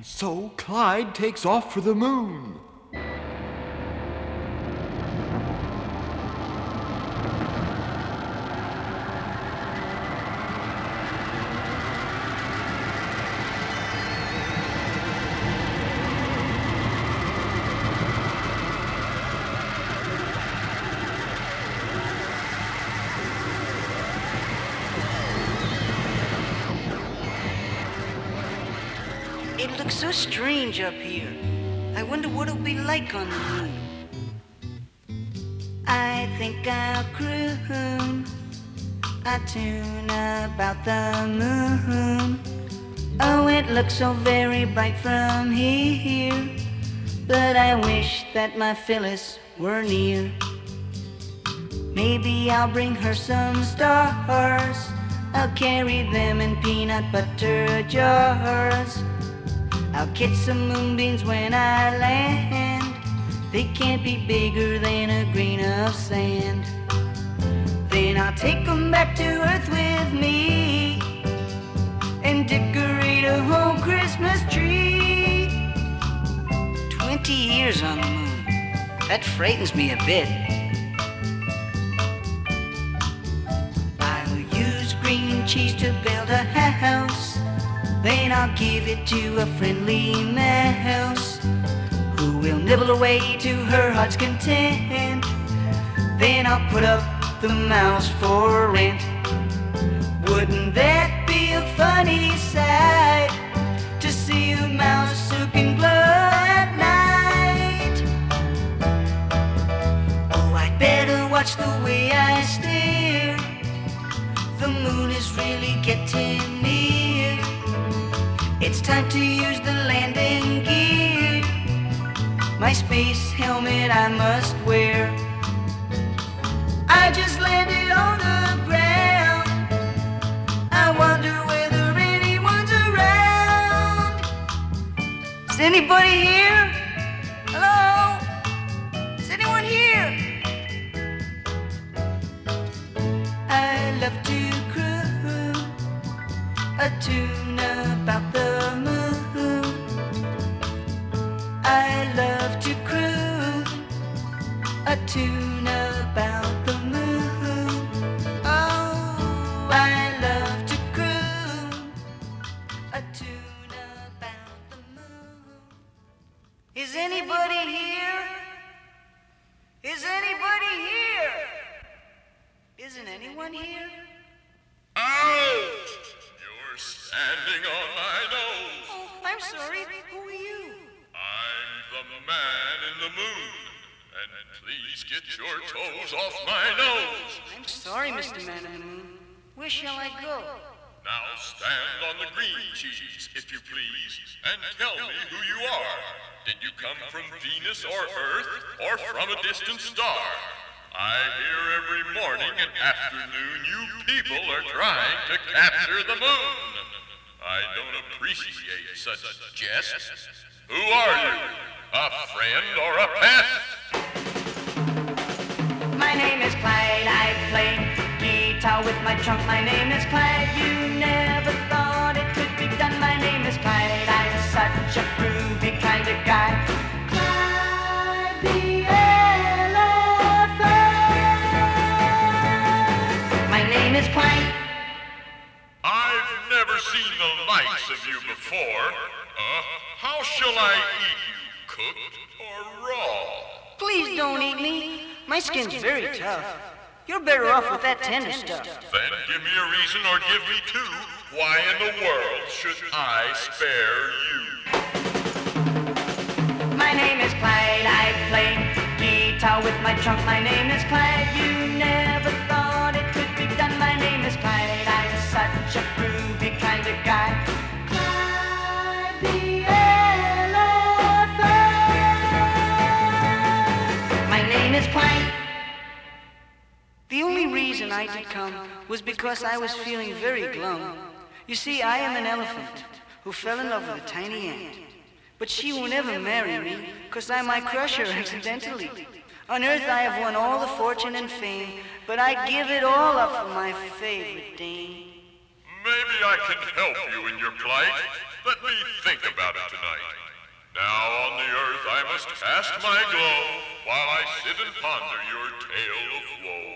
So Clyde takes off for the moon. It looks so strange up here. I wonder what it'll be like on the moon. I think I'll croon a tune about the moon. Oh, it looks so very bright from here, but I wish that my Phyllis were near. Maybe I'll bring her some stars. I'll carry them in peanut butter jars. I'll catch some moonbeams when I land. They can't be bigger than a grain of sand. Then I'll take them back to Earth with me and decorate a whole Christmas tree. 20 years on the moon. That frightens me a bit. I'll use green cheese to build a house. Then I'll give it to a friendly mouse who will nibble away to her heart's content. Then I'll put up the mouse for rent. Wouldn't that be a funny sight to see a mouse who can glow at night? Oh, I'd better watch the way I stare. The moon is really getting near. It's time to use the landing gear. My space helmet I must wear. I just landed on the ground. I wonder whether anyone's around. Is anybody here? Hello? Is anyone here? I love to croon a tune about the moon. I love to croon a tune about the moon. Oh, I love to croon a tune about the moon. Is anybody here? Is anybody here? Isn't anyone here? Out! You're standing on my nose. Oh, I'm sorry. Who are you? I'm the man in the moon. And please get your toes off my nose. I'm sorry, Mr. Man in the Moon. Where shall I go? Now stand on the green cheese, if you please, and tell me who you are. Did you come from Venus or Earth, or from a distant star? I hear every morning and afternoon you people are trying to capture the moon. I don't appreciate such jests. Who are you? A friend or a pest? My name is Clyde. I play guitar with my trunk. My name is Clyde. You never thought it could be done. My name is Clyde. I'm such a groovy kind of guy. Clyde the elephant. My name is Clyde. I've never seen the likes of you before. How shall I eat you? Cooked or raw? Please don't eat me. My skin's very tough. You're better off with that tender stuff. Then give me a reason or give me two. Why in the world should I spare you? My name is Clyde. I play guitar with my trunk. My name is Clyde. You never thought it could be done. My name is Clyde. I'm such a groovy kind of guy. Clyde the elephant. My name is Clyde. The only reason I did come was because I was feeling very glum. You see, I am an elephant who fell in love with a tiny ant. But she will never marry me, 'cause I might crush her accidentally. On Earth I have won all the fortune and fame, but I'd give it all up for my favorite dame. Maybe I can help you in your plight. Let me think about it tonight. must cast my glow while I sit and ponder your tale of woe.